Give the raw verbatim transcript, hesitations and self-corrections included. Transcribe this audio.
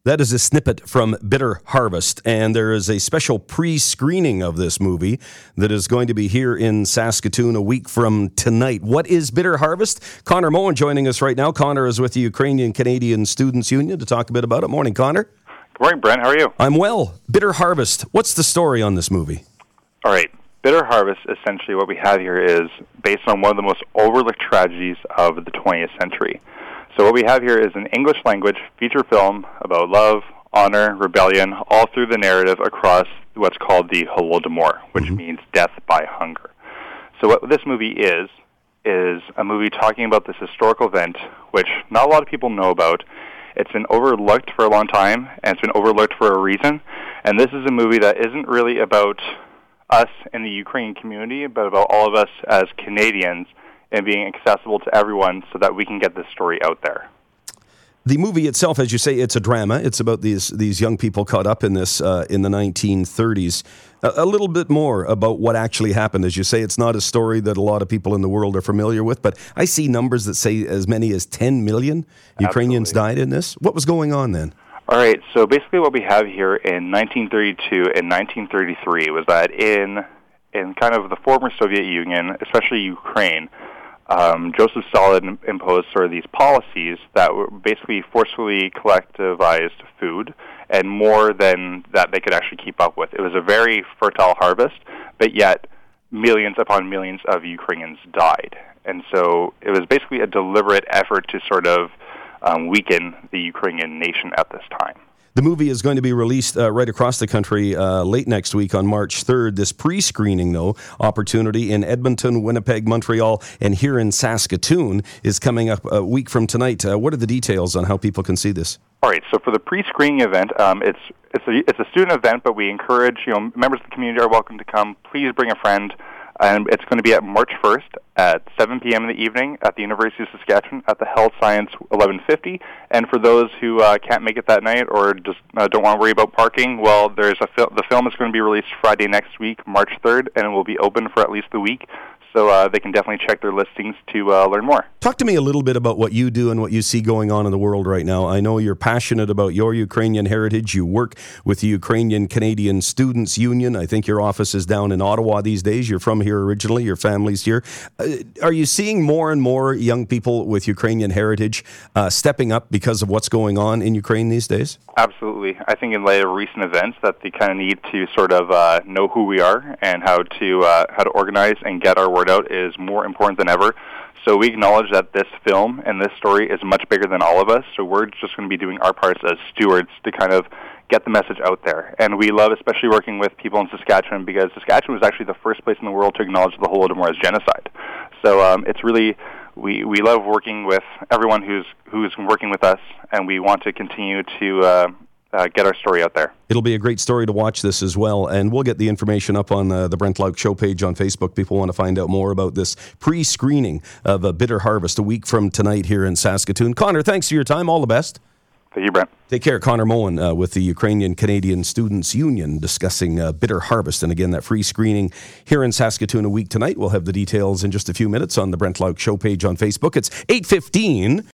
That is a snippet from Bitter Harvest, and there is a special pre-screening of this movie that is going to be here in Saskatoon a week from tonight. What is Bitter Harvest? Connor Moen joining us right now. Connor is with the Ukrainian Canadian Students Union to talk a bit about it. Morning, Connor. Good morning, Brent. How are you? I'm well. Bitter Harvest. What's the story on this movie? All right. Bitter Harvest, essentially what we have here is based on one of the most overlooked tragedies of the twentieth century. So what we have here is an English-language feature film about love, honor, rebellion, all through the narrative across what's called the Holodomor, which mm-hmm. means death by hunger. So what this movie is, is a movie talking about this historical event, which not a lot of people know about. It's been overlooked for a long time, and it's been overlooked for a reason. And this is a movie that isn't really about us in the Ukrainian community, but about all of us as Canadians, and being accessible to everyone so that we can get this story out there. The movie itself, as you say, it's a drama. It's about these these young people caught up in this uh, in the nineteen thirties. A, a little bit more about what actually happened. As you say, it's not a story that a lot of people in the world are familiar with, but I see numbers that say as many as ten million Ukrainians Absolutely. died in this. What was going on then? All right, so basically what we have here in nineteen thirty-two and nineteen thirty-three was that in in kind of the former Soviet Union, especially Ukraine, Um, Joseph Stalin imposed sort of these policies that were basically forcefully collectivized food, and more than that they could actually keep up with. It was a very fertile harvest, but yet millions upon millions of Ukrainians died. And so it was basically a deliberate effort to sort of um, weaken the Ukrainian nation at this time. The movie is going to be released uh, right across the country uh, late next week on March third. This pre-screening, though, opportunity in Edmonton, Winnipeg, Montreal, and here in Saskatoon is coming up a week from tonight. Uh, what are the details on how people can see this? All right, so for the pre-screening event, um, it's it's a, it's a student event, but we encourage, you know, members of the community are welcome to come. Please bring a friend. And it's going to be at March first at seven p.m. in the evening at the University of Saskatchewan at the Health Science eleven fifty. And for those who uh, can't make it that night or just uh, don't want to worry about parking, well, there's a fil- the film is going to be released Friday next week, March third, and it will be open for at least a week. So uh, they can definitely check their listings to uh, learn more. Talk to me a little bit about what you do and what you see going on in the world right now. I know you're passionate about your Ukrainian heritage. You work with the Ukrainian Canadian Students Union. I think your office is down in Ottawa these days. You're from here originally. Your family's here. Uh, are you seeing more and more young people with Ukrainian heritage uh, stepping up because of what's going on in Ukraine these days? Absolutely. I think in light of recent events that they kind of need to sort of uh, know who we are and how to uh, how to organize and get our word out is more important than ever. So we acknowledge that this film and this story is much bigger than all of us, so we're just going to be doing our parts as stewards to kind of get the message out there. And we love especially working with people in Saskatchewan because Saskatchewan was actually the first place in the world to acknowledge the Holodomor as genocide. So um, it's really, we, we love working with everyone who's who's working with us, and we want to continue to uh, uh, get our story out there. It'll be a great story to watch this as well, and we'll get the information up on uh, the Brent Lauk Show page on Facebook. People want to find out more about this pre-screening of a Bitter Harvest a week from tonight here in Saskatoon. Connor, thanks for your time. All the best. Thank you, Brent. Take care. Connor Moen uh, with the Ukrainian Canadian Students Union discussing uh, Bitter Harvest. And again, that free screening here in Saskatoon a week tonight. We'll have the details in just a few minutes on the Brent Lauk Show page on Facebook. It's eight fifteen.